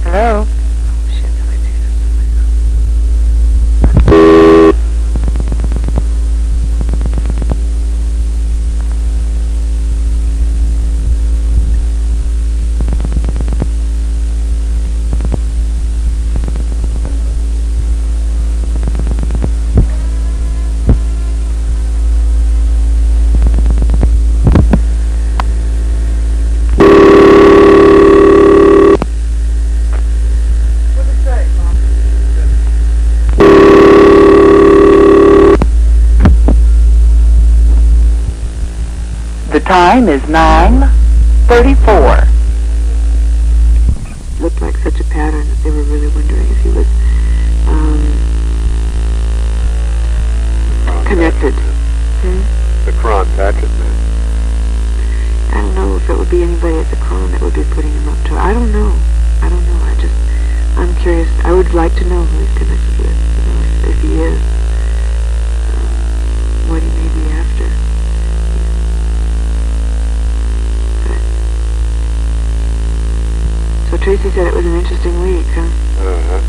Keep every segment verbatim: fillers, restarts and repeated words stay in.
Hello? The time is nine thirty-four. Looked like such a pattern that they were really wondering if he was um, connected. Hmm? The Cron Patchett man. I don't know if it would be anybody at the Cron that would be putting him up to. I don't know. I don't know. I just, I'm curious. I would like to know who he's connected with, you know, if, if he is, um, what he may be after. So Tracy said it was an interesting week, huh? Uh-huh.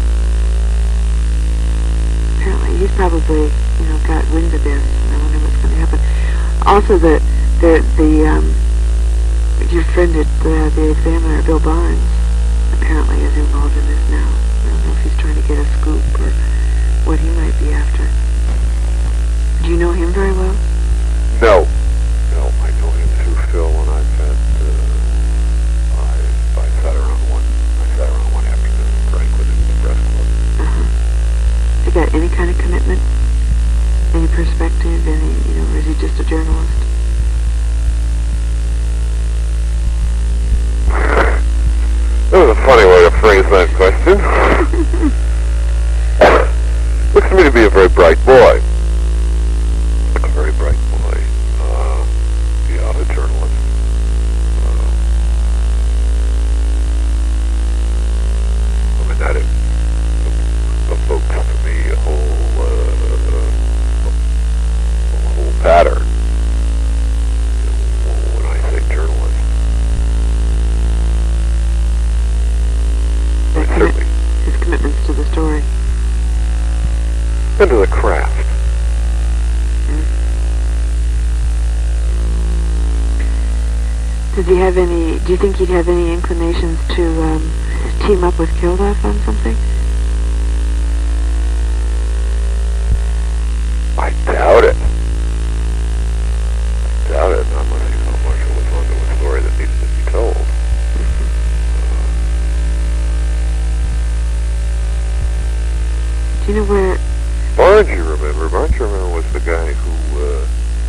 Apparently he's probably, you know, got wind of this, and I wonder what's going to happen. Also, the, the, the, um, your friend at the, the Examiner, Bill Barnes, apparently is involved in this now. I don't know if he's trying to get a scoop or what he might be after. Do you know him very well? No. No, I know him through Phil, and I've had, uh, I, I sat around one, I sat around one afternoon and drank with him at the press club. Uh-huh. He got any kind of commitment? Any perspective? Any, you know, or is he just a journalist? That was a funny way to phrase that question. Looks to me to be a very bright boy. A very bright boy. Uh, yeah, a journalist. Uh, I mean, that is, evokes to me a whole, uh, a whole pattern when I say journalist. His, Certainly. his commitments to the story. And to the craft. Mm. Does he have any, do you think he'd have any inclinations to um, team up with Kilduff on something? I doubt it. I doubt it, not unless he felt like it was onto a story that needed to be told. Do you know where... Barnes, you remember. Barnes, you remember, was the guy who, uh,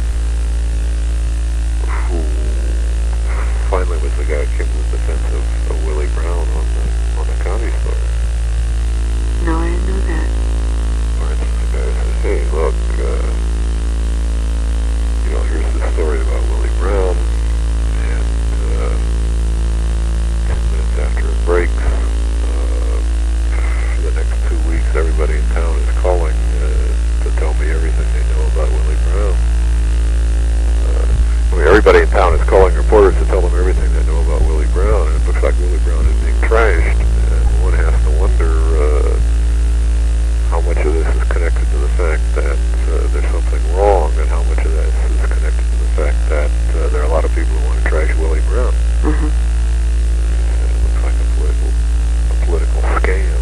who finally was the guy who came to the defense of, of Willie Brown on the, on the county story. No, I didn't know that. Barnes was the guy who said, hey, look, uh, you know, here's the story about Willie Brown, and, uh, ten minutes after it breaks, uh, for the next two weeks, everybody in town is calling uh, to tell me everything they know about Willie Brown. Uh, I mean, everybody in town is calling reporters to tell them everything they know about Willie Brown, and it looks like Willie Brown is being trashed. And one has to wonder uh, how much of this is connected to the fact that uh, there's something wrong, and how much of this is connected to the fact that uh, there are a lot of people who want to trash Willie Brown. Mm-hmm. It looks like a political, a political scam.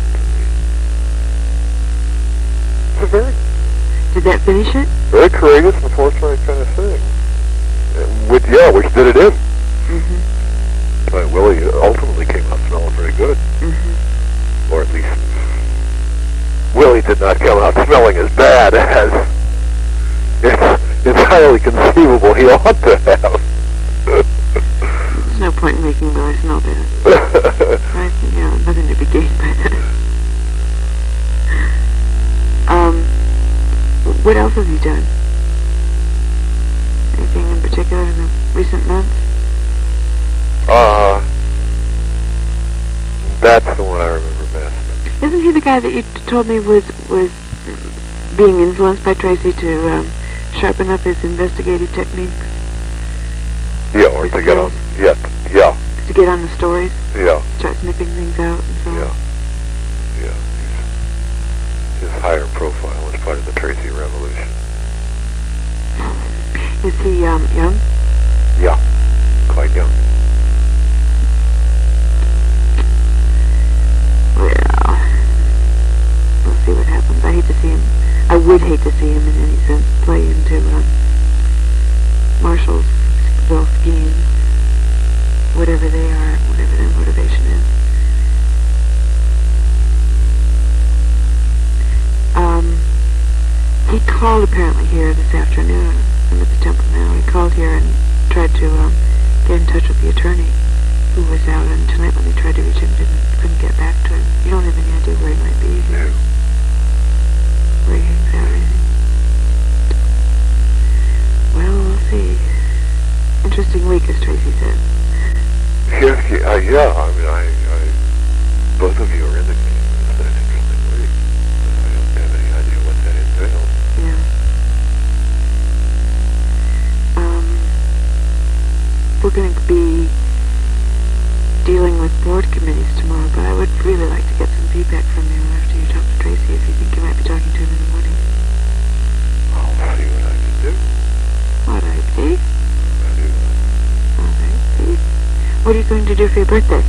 It's a very, Did that finish it? very courageous and forthright kind of thing. And with, yeah, which did it in. Mm-hmm. But Willie ultimately came out smelling very good. Mm-hmm. Or at least, Willie did not come out smelling as bad as it's entirely conceivable he ought to have. There's no point in making Willie smell better. Right? You know, nothing to be gained by that. Um, what else has he done? Anything in particular in the recent months? Uh, that's the one I remember best. Isn't he the guy that you t- told me was was being influenced by Tracy to um, sharpen up his investigative techniques? Yeah, or to get on, yeah, yeah. To get on the stories? Yeah. Start snipping things out and so on? Yeah. would hate to see him in any sense play into uh, Marshall's well schemes, whatever they are, whatever their motivation is. Um, he called apparently here this afternoon. I'm at the temple now. He called here and tried to um, get in touch with the attorney who was out, and tonight when they tried to reach him, didn't couldn't get back to him. You don't have any idea where he might be, No. where he hangs out or anything. Well, we'll see. Interesting week, as Tracy said. Yeah, yeah, uh, yeah. I mean, I, I, both of you are indicating it's been an interesting week. I don't have any idea what that entails. Yeah. Um, we're going to be dealing with board committees tomorrow, but I would really like to get some feedback from you after you talk to Tracy, if you think you might be talking to him in the morning. I'll see what I can do. All right, eh? I do. All right, eh? What are you going to do for your birthday?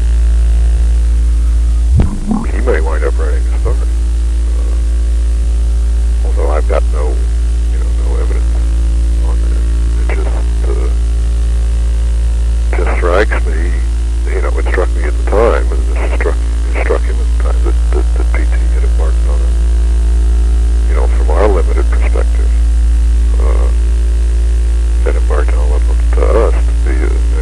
He may wind up writing a story. Uh, although I've got no, you know, no evidence on it. It just, uh, just strikes me, you know, it struck me at the time, and it struck, it struck him at the time that, that, that P T had embarked on it. You know, from our limited perspective, uh, had embarked on what looked to us to be a, a,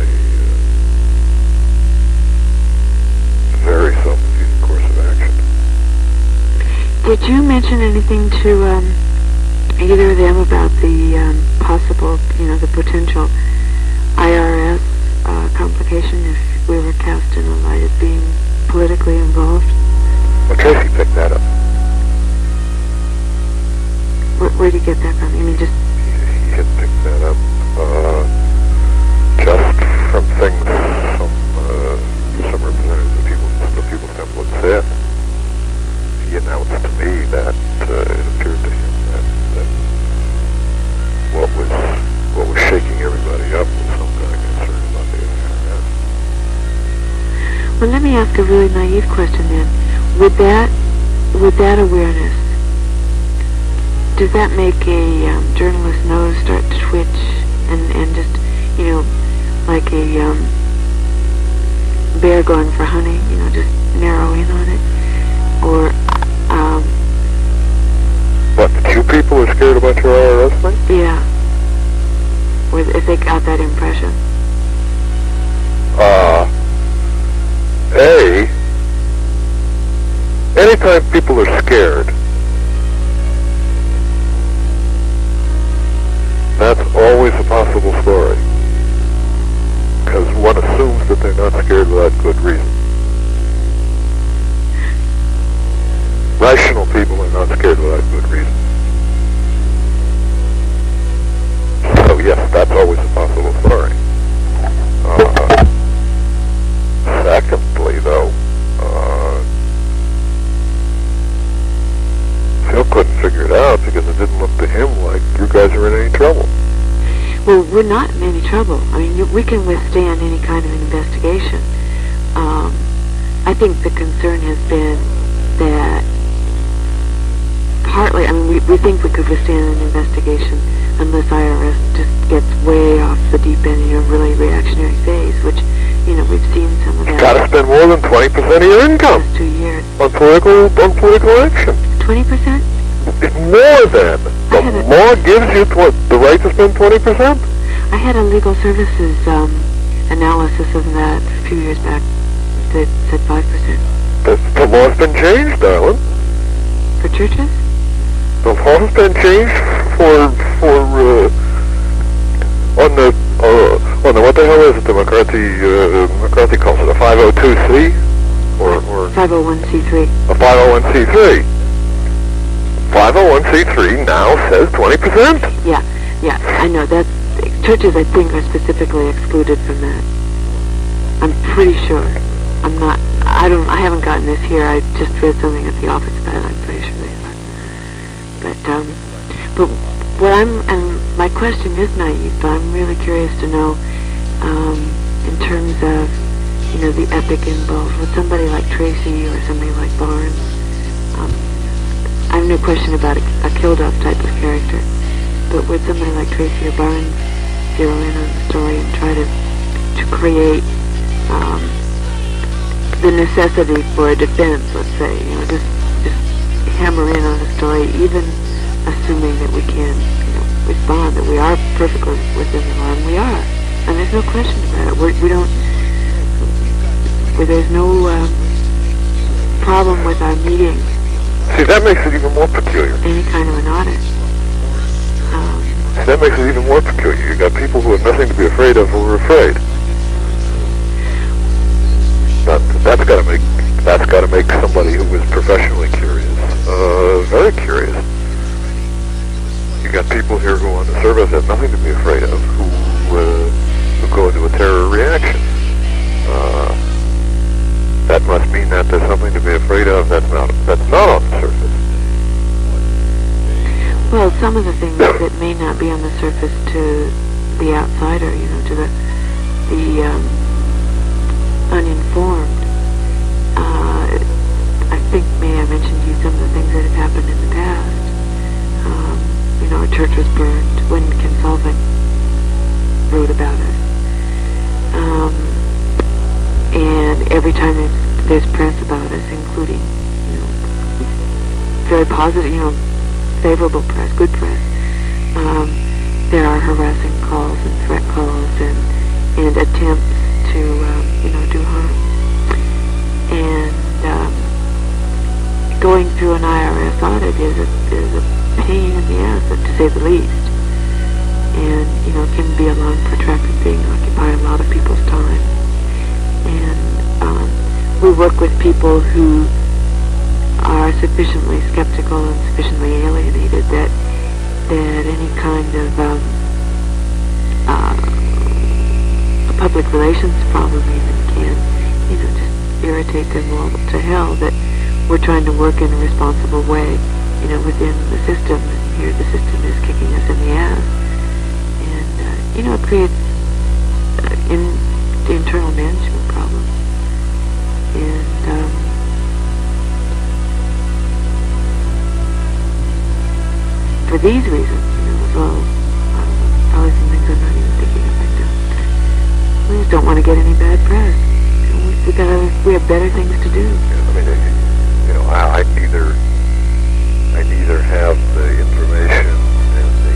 a very self-defeating course of action. Did you mention anything to um, either of them about the um, possible, you know, the potential I R S uh, complication if we were cast in a light as being politically involved? Well, Tracy picked that up. Where, where did you get that from? You mean just... He, he had picked that up uh, just from things some, uh, some representatives of people, the People's Temple had said. He announced to me that uh, it appeared to him that, that what was what was shaking everybody up was some kind of concern about the I R S. Well, let me ask a really naive question then. Would that, with that awareness, does that make a um, journalist's nose start to twitch and, and just, you know, like a um, bear going for honey, you know, just narrow in on it? Or, um... What, that you people are scared about your I R S thing? Yeah. Or if they got that impression. Uh, A, anytime people are scared, that's always a possible story. Because one assumes that they're not scared without good reason. Rational people are not scared without good reason. So yes, that's always a possible story. Uh, secondly, though, uh, Phil couldn't figure it out because it didn't look to him like you guys are in any trouble. Well, we're not in any trouble. I mean, you, we can withstand any kind of investigation. Um, I think the concern has been that partly, I mean, we, we think we could withstand an investigation unless I R S just gets way off the deep end in a really reactionary phase, which, you know, we've seen some of that. You gotta spend more than twenty percent of your income last two years. on political, on political action. twenty percent? More than. The law gives you tw- the right to spend twenty percent. I had a legal services um, analysis of that a few years back that said five percent. The, the law's been changed, darling. For churches? The law's been changed for, for, uh, on the, uh, on the, what the hell is it, the McCarthy, uh, McCarthy calls it a five oh two C? Or, or five oh one c three. a five oh one c three. five oh one c three now says twenty percent. Yeah, yeah, I know. That's, churches, I think, are specifically excluded from that. I'm pretty sure. I'm not, I don't, I haven't gotten this here. I just read something at the office about it. I'm pretty sure they are. But, um, but what I'm, and my question is naive, but I'm really curious to know, um, in terms of, you know, the ethic involved with somebody like Tracy or somebody like Barnes. Um, I have no question about a, a kill-off type of character, but would somebody like Tracy or Barnes zero in on the story and try to to create um, the necessity for a defense, let's say, you know, just just hammer in on a story, even assuming that we can, you know, respond, that we are perfectly within the law, and we are, and there's no question about it. We're, we don't, where there's no uh, problem with our meeting. See, that makes it even more peculiar. Any kind of an audit. Um, See, that makes it even more peculiar. You got people who have nothing to be afraid of who are afraid. That, that's got to make that's got to make somebody who is professionally curious uh, very curious. You got people here who on the surface have nothing to be afraid of, who uh, who go into a terror reaction. Uh, that must mean that there's something to be afraid of that's not that's not on the surface. Well, some of the things that may not be on the surface to the outsider, you know, to the the um, uninformed. Uh, I think, may I mentioned to you some of the things that have happened in the past. Um, you know, a church was burned when Ken Sullivan wrote about it. Um, and every time there's, there's press about us, including, you know, very positive, you know, favorable press, good press, um, there are harassing calls and threat calls and, and attempts to, um, you know, do harm. And um, going through an I R S audit is a, is a pain in the ass, to say the least. And, you know, it can be a long, protracted thing, occupy a lot of people's time. And um, we work with people who are sufficiently skeptical and sufficiently alienated that that any kind of um, uh, public relations problem even can, you know, just irritate them all to hell, that we're trying to work in a responsible way, you know, within the system, and here the system is kicking us in the ass. And, uh, you know, it creates uh, in the internal management problem. And, um, for these reasons, you know, as well, um, probably some things I'm not even thinking of right now. We just don't want to get any bad press. You know, we, we, gotta, we have better things to do. I mean, you know, I, I neither, I neither have the information and the,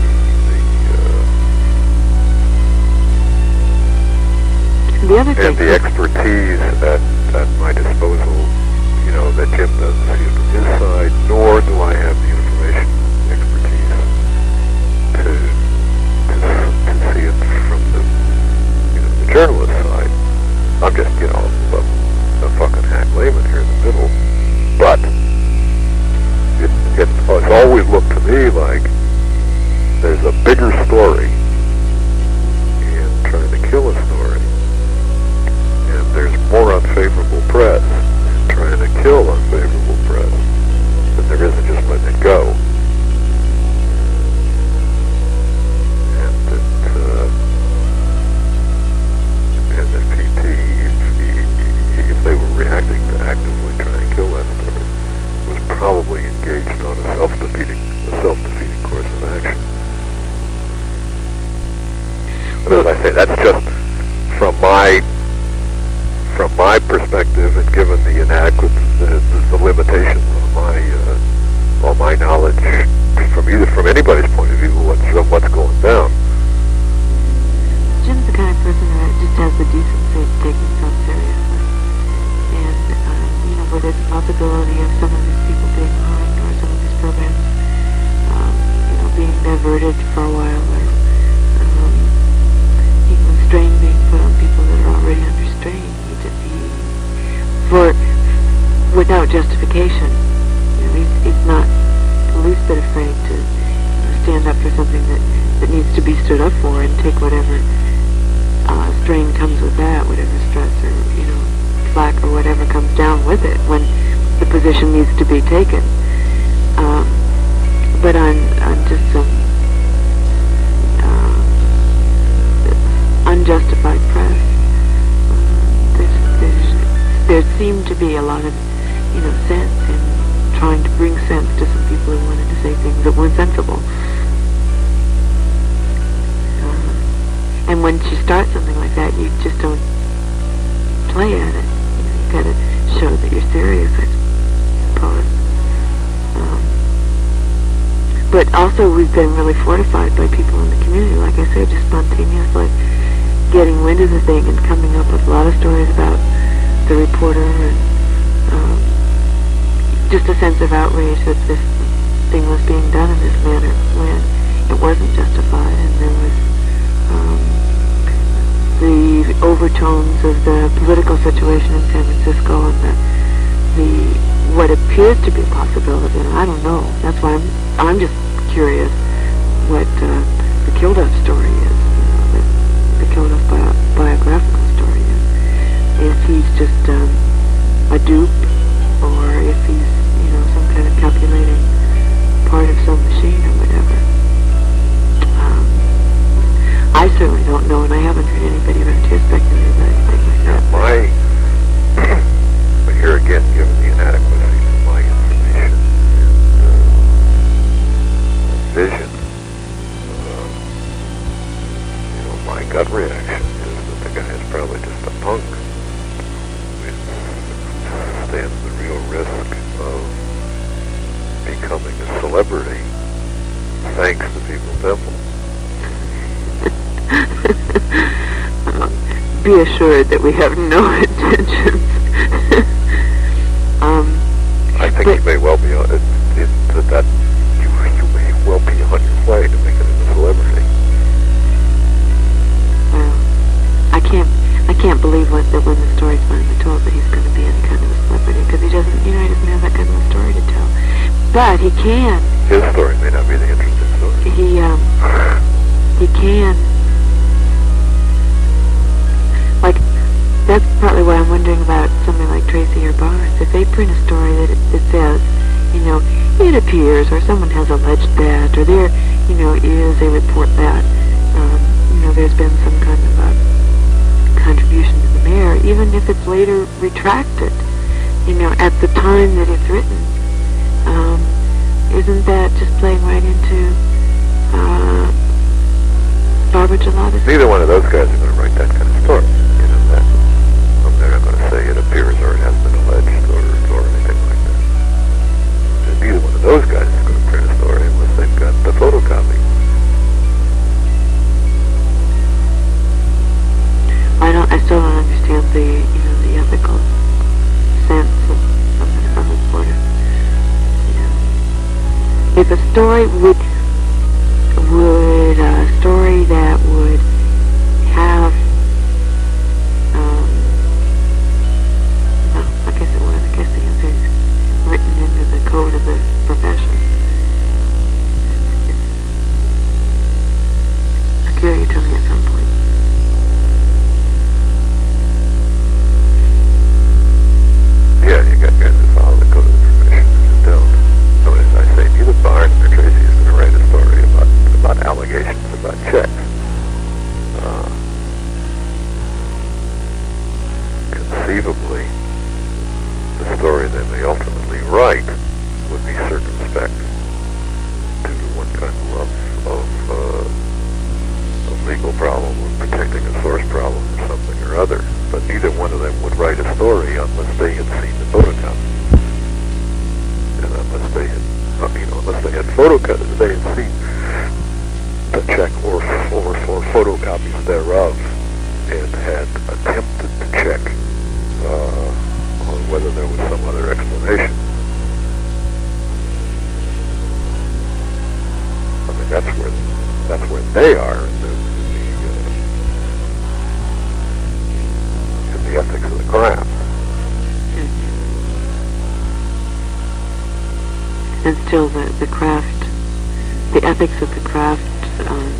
the, uh, The other thing, and the expertise at, at my disposal, you know, that Jim doesn't see it from his side, nor do I have the information, expertise to, to, to see it from the, you know, the journalist side. I'm just, you know, a, a fucking hack layman here in the middle. But it, it, it's always looked to me like there's a bigger story in trying to kill a story. And there's more unfavorable press in trying to kill unfavorable press than there is in just letting it go. And that, uh, and that P T, if, if they were reacting to actively try and kill that story, was probably engaged on a self-defeating, a self-defeating course of action. But as I say, that's just from my from my perspective, and given the inadequate, the, the limitations of my uh, on my knowledge from either from anybody's point of view what's, of what's going down. Jim's the kind of person that just has the decency to take himself seriously. And, um, you know, where there's a possibility of some of these people being harmed or some of these programs, um, you know, being diverted for a while, or um, even strain being put on people that are already under strain. He just, he, for, without justification, you know, he's, he's not the least bit afraid to, you know, stand up for something that, that needs to be stood up for, and take whatever uh, strain comes with that, whatever stress or, you know, slack or whatever comes down with it when the position needs to be taken. Um, but on, on just some uh, unjustified press, uh, there's, there's, there seemed to be a lot of, you know, sense in trying to bring sense to some people who wanted to say things that weren't sensible. Uh, and once you start something like that, you just don't play at it. You know, you got to show that you're serious, I suppose. Um, but also, we've been really fortified by people in the community. Like I said, just spontaneously getting wind of the thing and coming up with a lot of stories about the reporter, and um, just a sense of outrage that this thing was being done in this manner when it wasn't justified, and there was um, the overtones of the political situation in San Francisco, and the, the what appears to be a possibility, and I don't know. That's why I'm I'm just curious what uh, the Kilduff story is, you know, the, the Kilduff bio, biographical story is. If he's just um, a dupe, or if he's, you know, some kind of calculating part of some machine or whatever. Um, I certainly don't know, and I haven't heard anybody around here speculate about anything like that. My, but here again, given the inadequacy of my information and uh, vision, uh, you know, my gut reaction is that the guy is probably just a punk. It stands the real risk of becoming a celebrity thanks to People Temple. um, be assured that we have no intentions. um, I think you may well be on it, it, that, that you, you may well be on your way to making it a celebrity. Well, I can't, I can't believe what, that when the story's finally told that he's going to be any kind of a celebrity, because he doesn't, you know, he doesn't have that kind of a story to tell. But he can. His story may not be the interesting story. He, um, he can. Like, that's partly why I'm wondering about something like Tracy or Barnes. If they print a story that, it, that says, you know, it appears, or someone has alleged that, or there, you know, is a report that, um, you know, there's been some kind of a contribution to the mayor, even if it's later retracted, you know, at the time that it's written, um, isn't that just playing right into uh, Barbara Gelada's? Neither one of those guys are going to write that kind of story. You know, that um, they're not going to say it appears or it has been alleged or, or anything like that. And neither one of those guys is going to print a story unless they've got the photocopy. I don't. I still don't understand the, you know, the ethical sense of, of, of a reporter. You know, if a story would would a story that would have um, no, I guess it would. I guess the answer is written into the code of the profession. I'll give you to me at some point. Yeah, you got guys that follow the code of the profession and don't. So as I say, neither Barnes nor Tracy is going to write a story about, about allegations about checks. Uh, conceivably, the story they may ultimately write would be circumspect due to one kind of, of uh, a legal problem or protecting a source problem or something or other. But neither one of them would write a story unless they had seen the photocopy. And unless they had, you know, unless they had photocopies, they had seen the check or, or, or photocopies thereof and had attempted to check uh, on whether there was some other explanation. I mean, that's where, that's where they are in the, the ethics of the craft. And still the, the craft, the ethics of the craft um,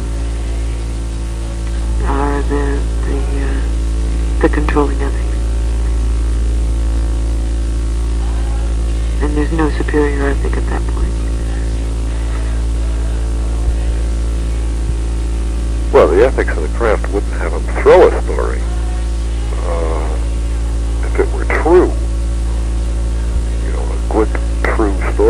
are the the, uh, the controlling ethics. And there's no superior ethic at that point. Well, the ethics of the craft wouldn't have them throw a story. Uh, if it were true, you know, a good, true story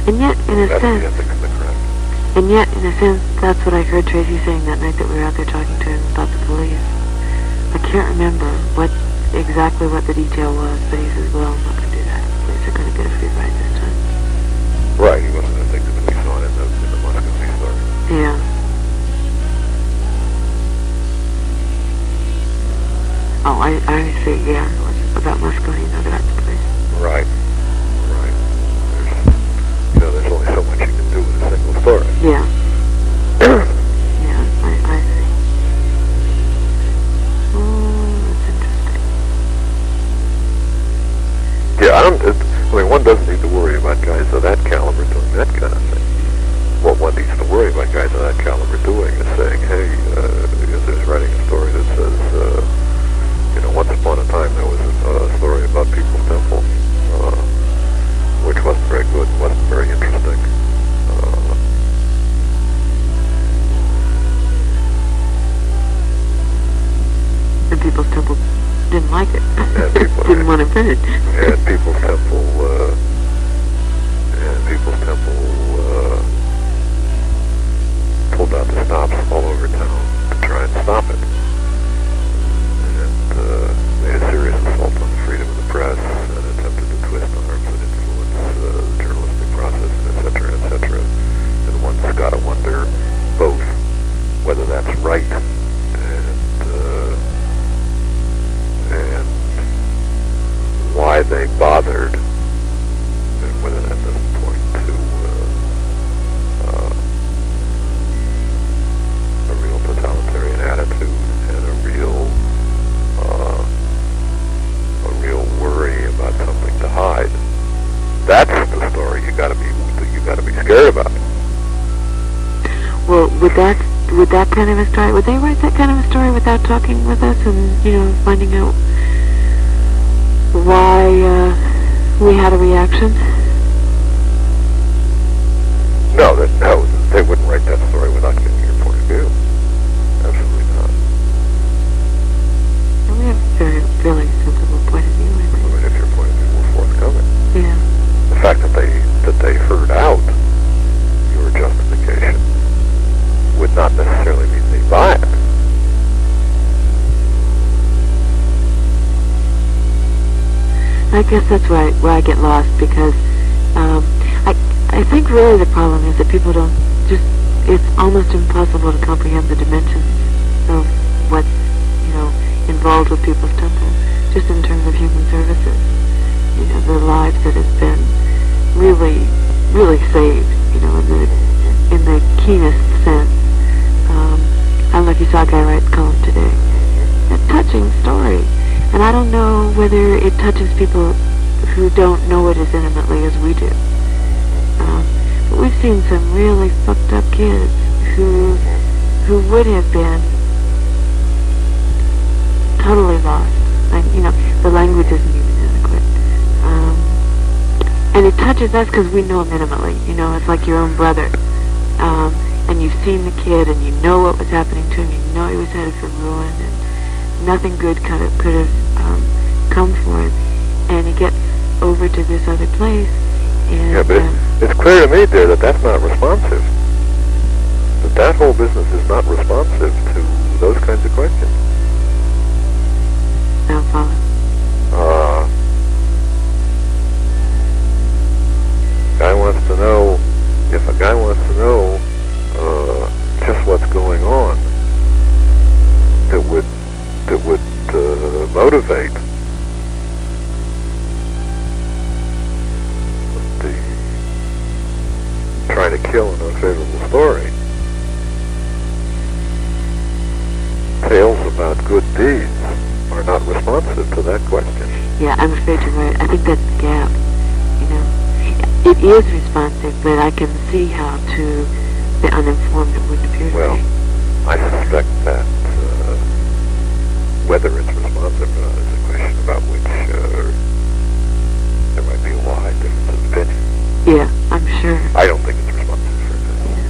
And yet, in a That's sense, the ethics of the craft. and yet, in a sense, that's what I heard Tracy saying that night that we were out there talking to him about the police. I can't remember what exactly what the detail was, but he says, well, I'm not going to do that. The police are going to get a free ride this time. Right, he wasn't going to think that we saw it in the, in the Muscatine story. Yeah. Oh, I, I see, yeah. It was about Muscatine, not about the police. Right, right. There's, you know, there's only so much you can do with a single story. Yeah. Yeah, I, I see. Oh, that's interesting. Yeah, I don't, it, I mean, one doesn't need to worry about guys of that caliber doing that kind of thing. What one needs to worry about guys of that caliber doing is saying, hey, uh, if there's writing a story that says, uh, you know, once upon a time there was a, a story about People's Temple, uh, which wasn't very good, wasn't very interesting. Uh, And People's Temple didn't like it. And people- didn't want to print it. and People's Temple, uh, and People's Temple, uh, pulled out the stops all over town to try and stop it. And, uh, made a serious assault on the freedom of the press and attempted to twist arms and influence, uh, the journalistic process, et cetera, et cetera. And one's got to wonder both whether that's right and, uh, and why they bothered, and whether that doesn't point to uh, uh, a real totalitarian attitude and a real uh, a real worry about something to hide. That's the story you got to be you got to be scared about. Well, would that would that kind of a story? Would they write that kind of a story without talking with us and you know finding out why uh, we had a reaction? No, that no, they wouldn't write that story without getting your point of view. Absolutely not. And we have a very really sensible point of view. I I think. mean, if your point of view were forthcoming, Yeah. the fact that they that they heard out your justification would not necessarily mean they buy it. I guess that's where I, where I get lost because um, I I think really the problem is that people don't just it's almost impossible to comprehend the dimensions of what's you know involved with People's Temple just in terms of human services. You know the lives that have been really really saved. You know in the in the keenest sense. Um, I don't know if you saw a guy write a column today. A touching story. And I don't know whether it touches people who don't know it as intimately as we do. Um, but we've seen some really fucked up kids who who would have been totally lost. And, you know, the language isn't even adequate. Um, and it touches us because we know him intimately. You know, it's like your own brother. Um, and you've seen the kid and you know what was happening to him. You know he was headed for ruin and nothing good kind of could have um, come for him. And he gets over to this other place. And, Yeah, but um, it's, it's clear to me, dear, that that's not responsive. That that whole business is not responsive to those kinds of questions. I don't follow. Uh, guy wants to know, if a guy wants to know uh, just what's going on, that would that would uh, motivate the trying to kill an unfavorable story. Tales about good deeds are not responsive to that question. Yeah, I'm afraid you're right. I think that's the gap. You know, it is responsive, but I can see how to the uninformed it wouldn't appear to Well, be. I suspect that uh, whether it's responsive or not is a question about which uh, there might be a wide difference of opinion. Yeah, I'm sure. I don't think it's responsive for this.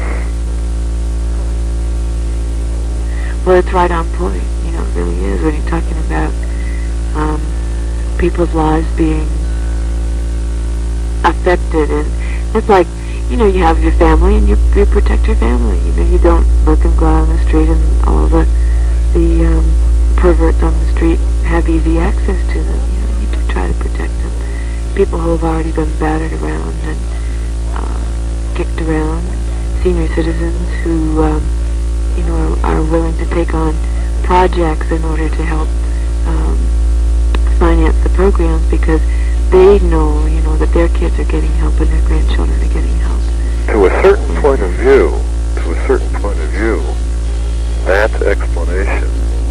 Well, it's right on point. You know, it really is when you're talking about um, people's lives being affected and It's like, you know, you have your family and you, you protect your family. You know, you don't let them go out on the street and all the the um, perverts on the street have easy access to them. You know, you do try to protect them. People who have already been battered around and uh, kicked around, senior citizens who, um, you know, are, are willing to take on projects in order to help um, finance the programs because they know, you know, that their kids are getting help and their grandchildren are getting help. To a certain point of view, to a certain point of view, that explanation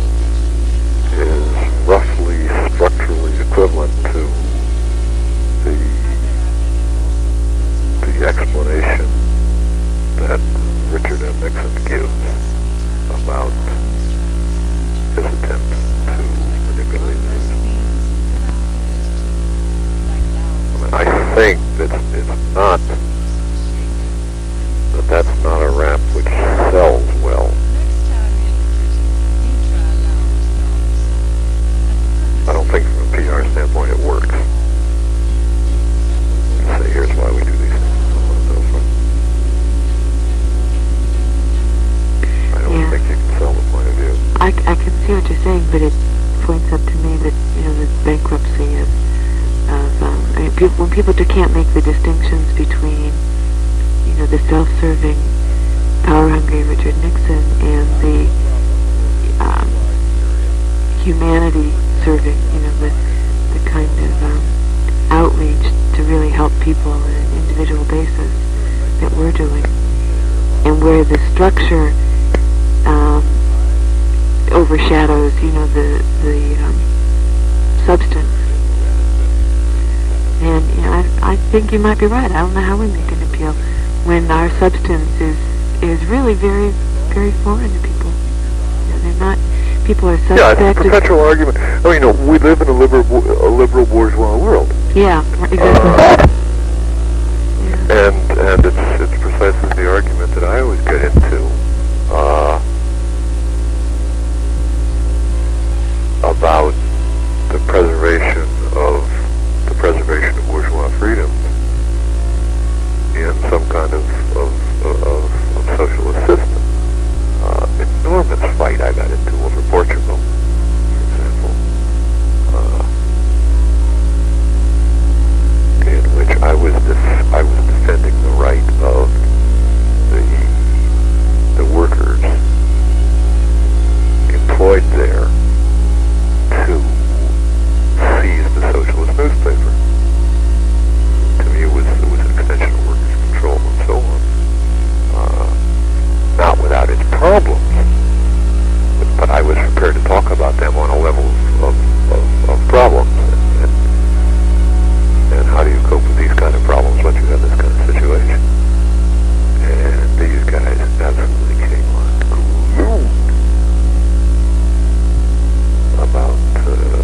is roughly structurally equivalent to the the explanation that Richard M. Nixon gives about his attempt to manipulate this. I mean, I think that it's not, that that's not a rap which sells well. I don't think from a P R standpoint it works. Say, here's why we do these things, and so on and so forth. I don't yeah. think you can sell the point of view. I, I can see what you're saying, but it points up to me that, you know, the bankruptcy of, of um, I mean, people, when people can't make the distinctions between, you know, the self-serving, power-hungry Richard Nixon and the um, humanity-serving, you know, the, the kind of um, outreach to really help people on an individual basis that we're doing, and where the structure um, overshadows, you know, the the um, substance. And you know, I, I think you might be right. I don't know how we make an appeal when our substance is is really very very foreign to people. You know, they're not. People are suspect. Yeah, it's a perpetual argument. I mean, you know, we live in a liberal a liberal bourgeois world. Yeah, exactly. Yeah. And and it's it's precisely the argument that I always get into uh, about the preservation of the preservation of bourgeois freedoms in some kind of of, of, of socialist system. Uh, enormous fight I got into over Portugal, for example, uh, in which I was def- I was defending the right of the the workers employed there to seize the socialist newspaper. To me, it was it was an extension of workers' control and so on. Uh, not without its problems, but, but I was prepared to talk about them on a level of, of, of, of problems. And, and, and how do you cope with these kind of problems once you have this kind of situation? And these guys absolutely came unglued about uh,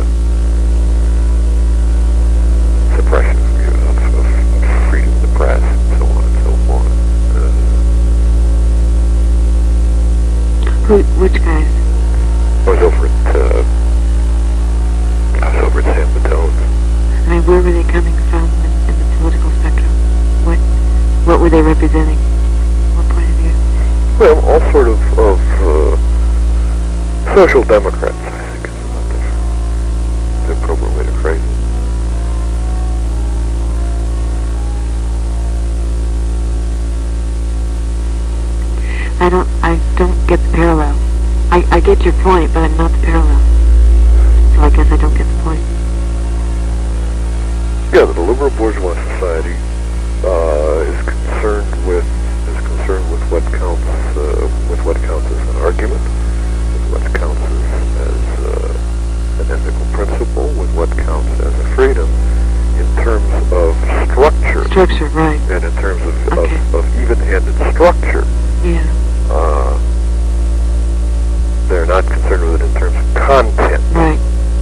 suppression of, of, of freedom of the press and so on and so forth. Uh, Who, which guys? I was over at, uh, I was over at San Batone's. I mean, where were they coming from in, in the political spectrum? What what were they representing? What point of view? Well, all sort of, of uh, social democrats, I think is about the, the appropriate way to phrase it. I don't, I don't get the parallel. I, I get your point, but I'm not the parallel. So I guess I don't get the point. Yeah, the liberal bourgeois society uh, is concerned with is concerned with what counts uh, with what counts as an argument, with what counts as, as uh, an ethical principle, with what counts as a freedom, in terms of structure. Structure, right? And in terms of, Okay. of, of even-handed structure. Yeah. Uh, they're not concerned with it in terms of content. Right.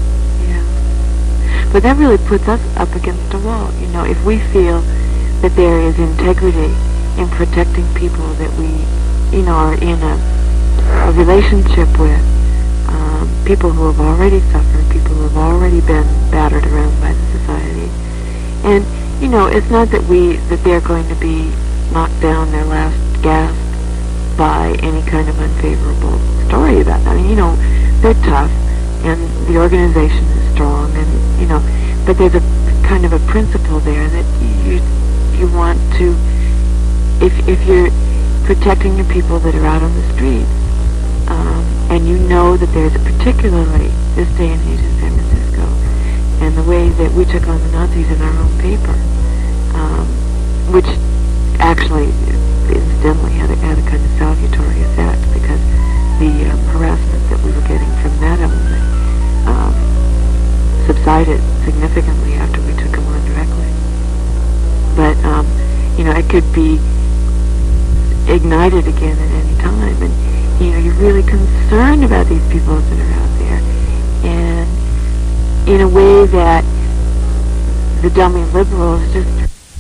Yeah. But that really puts us up against a wall. You know, if we feel that there is integrity in protecting people that we, you know, are in a, a relationship with, um, people who have already suffered, people who have already been battered around by the society, and you know, it's not that we that they're going to be knocked down their last gasp by any kind of unfavorable story about them. I mean, you know, they're tough, and the organization is strong, and you know, but there's a kind of a principle there that you you want to, if if you're protecting the people that are out on the streets, um, and you know that there's a particularly this day and age in San Francisco, and the way that we took on the Nazis in our own paper, um, which actually incidentally had a, had a kind of salutary effect, because the um, harassment that we were getting from that element um, subsided significantly after we took them on directly. But um, you know, it could be ignited again at any time, and you know, you're really concerned about these people that are out there, and in a way that the dummy liberals just